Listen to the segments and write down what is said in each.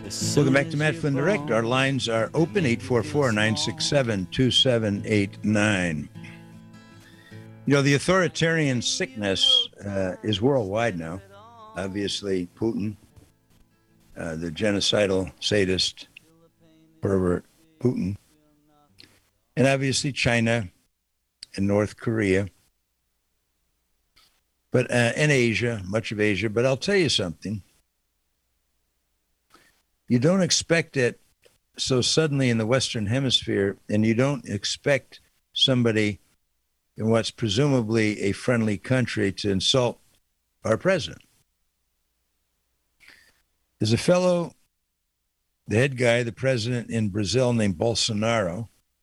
Welcome back to Matt Flynn Direct. Our lines are open, 844-967-2789. You know, the authoritarian sickness is worldwide now. Obviously, Putin, the genocidal sadist pervert Putin, and obviously China and North Korea, but and Asia, much of Asia. But I'll tell you something. You don't expect it so suddenly in the Western Hemisphere, and you don't expect somebody in what's presumably a friendly country to insult our president. There's a fellow, the head guy, the president in Brazil named Bolsonaro.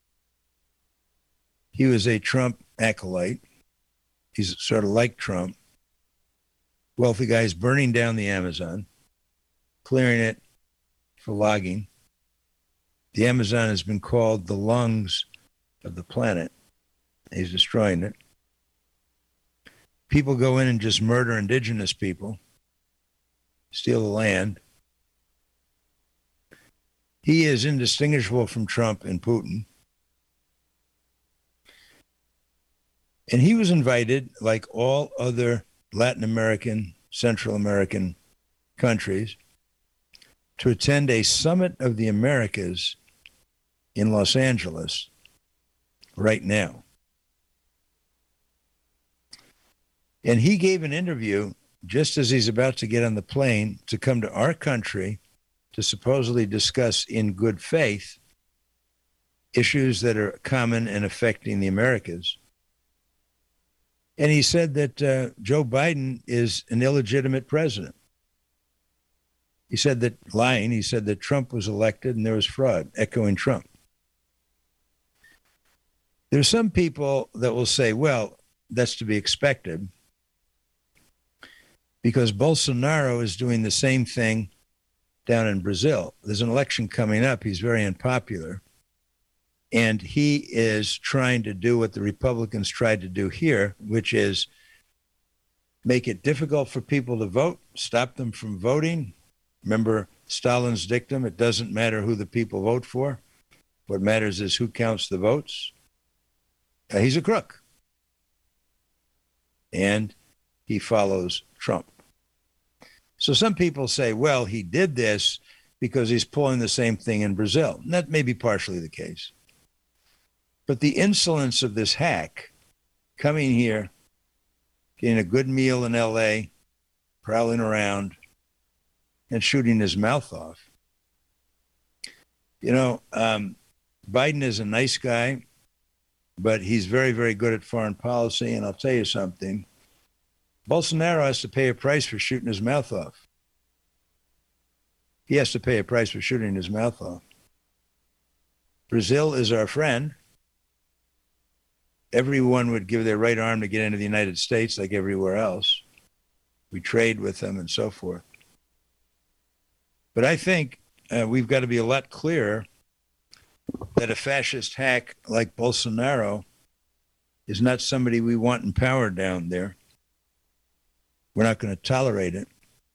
He was a Trump acolyte. He's sort of like Trump. Wealthy guy is burning down the Amazon, clearing it for logging. The Amazon has been called the lungs of the planet. He's destroying it. People go in and just murder indigenous people, steal the land. He is indistinguishable from Trump and Putin. And he was invited, like all other Latin American, Central American countries, to attend a summit of the Americas in Los Angeles right now. And he gave an interview just as he's about to get on the plane to come to our country to supposedly discuss in good faith issues that are common and affecting the Americas. And he said that Joe Biden is an illegitimate president. He said that, lying, he said that Trump was elected and there was fraud, echoing Trump. There's some people that will say, well, that's to be expected because Bolsonaro is doing the same thing down in Brazil. There's an election coming up. He's very unpopular. And he is trying to do what the Republicans tried to do here, which is make it difficult for people to vote, stop them from voting. Remember Stalin's dictum, it doesn't matter who the people vote for. What matters is who counts the votes. He's a crook. And he follows Trump. So some people say, well, he did this because he's pulling the same thing in Brazil. And that may be partially the case. But the insolence of this hack coming here, getting a good meal in LA, prowling around, and shooting his mouth off. You know, Biden is a nice guy, but he's very, very good at foreign policy. And I'll tell you something, Bolsonaro has to pay a price for shooting his mouth off. He has to pay a price for shooting his mouth off. Brazil is our friend. Everyone would give their right arm to get into the United States like everywhere else. We trade with them and so forth. But I think we've got to be a lot clearer that a fascist hack like Bolsonaro is not somebody we want in power down there. We're not going to tolerate it.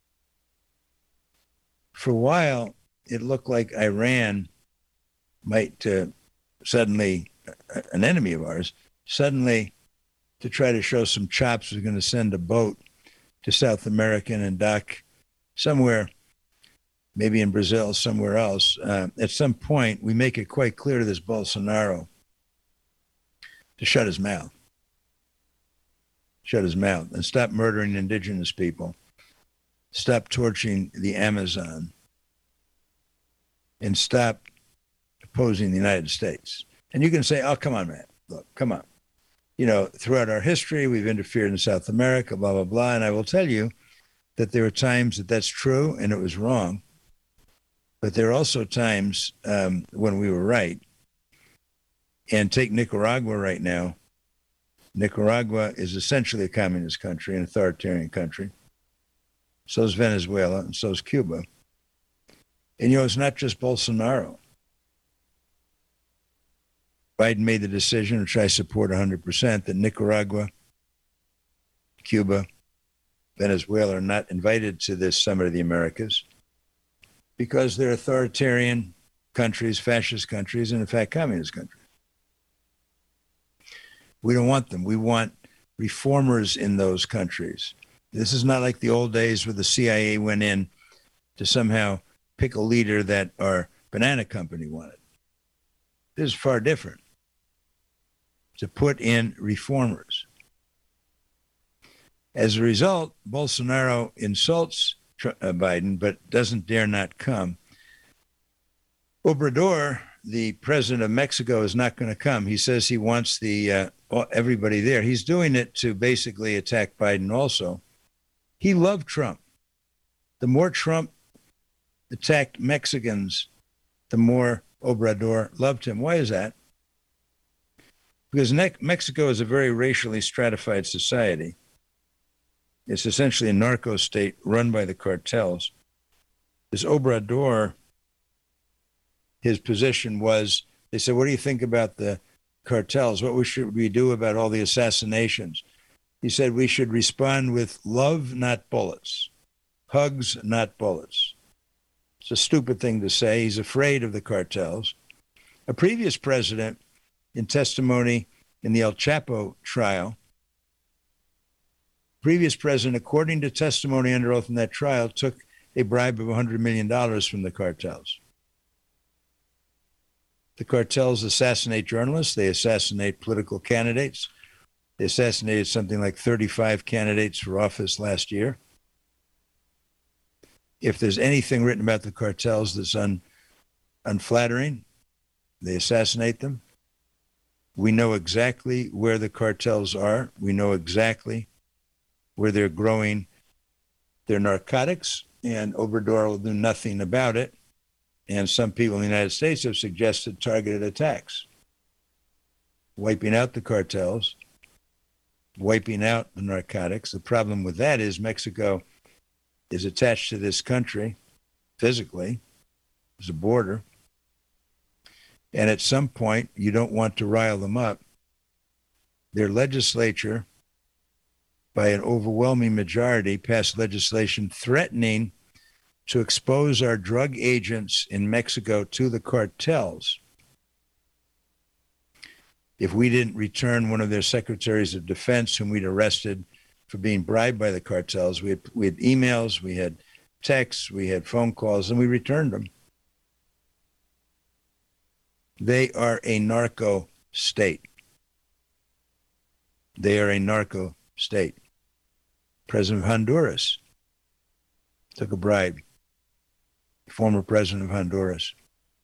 For a while, it looked like Iran might suddenly, an enemy of ours, suddenly to try to show some chops, was going to send a boat to South America and dock somewhere, maybe in Brazil, somewhere else. At some point, we make it quite clear to this Bolsonaro to shut his mouth. Shut his mouth and stop murdering indigenous people. Stop torching the Amazon. And stop opposing the United States. And you can say, oh, come on, man. Look, come on. You know, throughout our history, we've interfered in South America, blah, blah, blah. And I will tell you that there are times that that's true and it was wrong. But there are also times when we were right. And take Nicaragua right now. Nicaragua is essentially a communist country, an authoritarian country. So is Venezuela, and so is Cuba. And, you know, it's not just Bolsonaro. Biden made the decision, which I support 100%, that Nicaragua, Cuba, Venezuela are not invited to this Summit of the Americas because they're authoritarian countries, fascist countries, and in fact, communist countries. We don't want them. We want reformers in those countries. This is not like the old days where the CIA went in to somehow pick a leader that our banana company wanted. This is far different. To put in reformers. As a result, Bolsonaro insults Biden, but doesn't dare not come. Obrador, the president of Mexico, is not going to come. He says he wants everybody there. He's doing it to basically attack Biden also. He loved Trump. The more Trump attacked Mexicans, the more Obrador loved him. Why is that? Because Mexico is a very racially stratified society. It's essentially a narco state run by the cartels. This Obrador, his position was, they said, what do you think about the cartels? What should we do about all the assassinations? He said we should respond with love, not bullets. Hugs, not bullets. It's a stupid thing to say. He's afraid of the cartels. A previous president, in testimony in the El Chapo trial, previous president, according to testimony under oath in that trial, took a bribe of $100 million from the cartels. The cartels assassinate journalists. They assassinate political candidates. They assassinated something like 35 candidates for office last year. If there's anything written about the cartels that's unflattering, they assassinate them. We know exactly where the cartels are. We know exactly where they're growing their narcotics, and Obrador will do nothing about it. And some people in the United States have suggested targeted attacks, wiping out the cartels, wiping out the narcotics. The problem with that is Mexico is attached to this country physically. There's a border. And at some point, you don't want to rile them up. Their legislature, by an overwhelming majority, passed legislation threatening to expose our drug agents in Mexico to the cartels if we didn't return one of their secretaries of defense whom we'd arrested for being bribed by the cartels. We had emails, we had texts, we had phone calls, and we returned them. They are a narco state. They are a narco state. President of Honduras took a bribe. Former president of Honduras.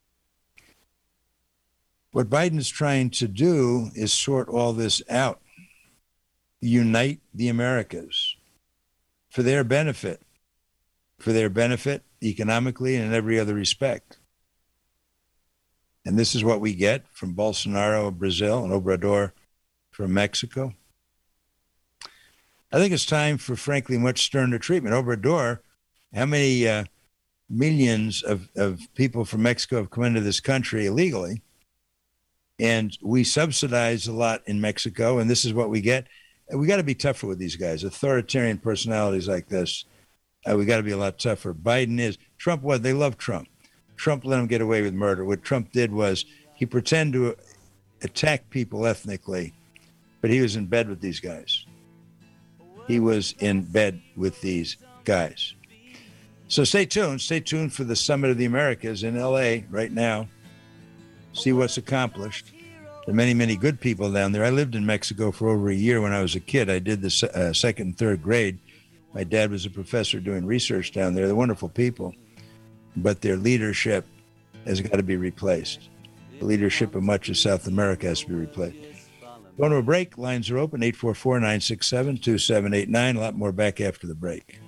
What Biden's trying to do is sort all this out, unite the Americas for their benefit economically and in every other respect. And this is what we get from Bolsonaro of Brazil and Obrador from Mexico. I think it's time for, frankly, much sterner treatment. Obrador, how many millions of people from Mexico have come into this country illegally? And we subsidize a lot in Mexico, and this is what we get. And we got to be tougher with these guys. Authoritarian personalities like this, we got to be a lot tougher. Biden is. Trump was. They love Trump. Trump let him get away with murder. What Trump did was he pretended to attack people ethnically, but he was in bed with these guys. He was in bed with these guys. So stay tuned. Stay tuned for the Summit of the Americas in L.A. right now. See what's accomplished. There are many, many good people down there. I lived in Mexico for over a year when I was a kid. I did the second and third grade. My dad was a professor doing research down there. They're wonderful people, but their leadership has got to be replaced. The leadership of much of South America has to be replaced. Going to a break. Lines are open, 844-967-2789. A lot more back after the break.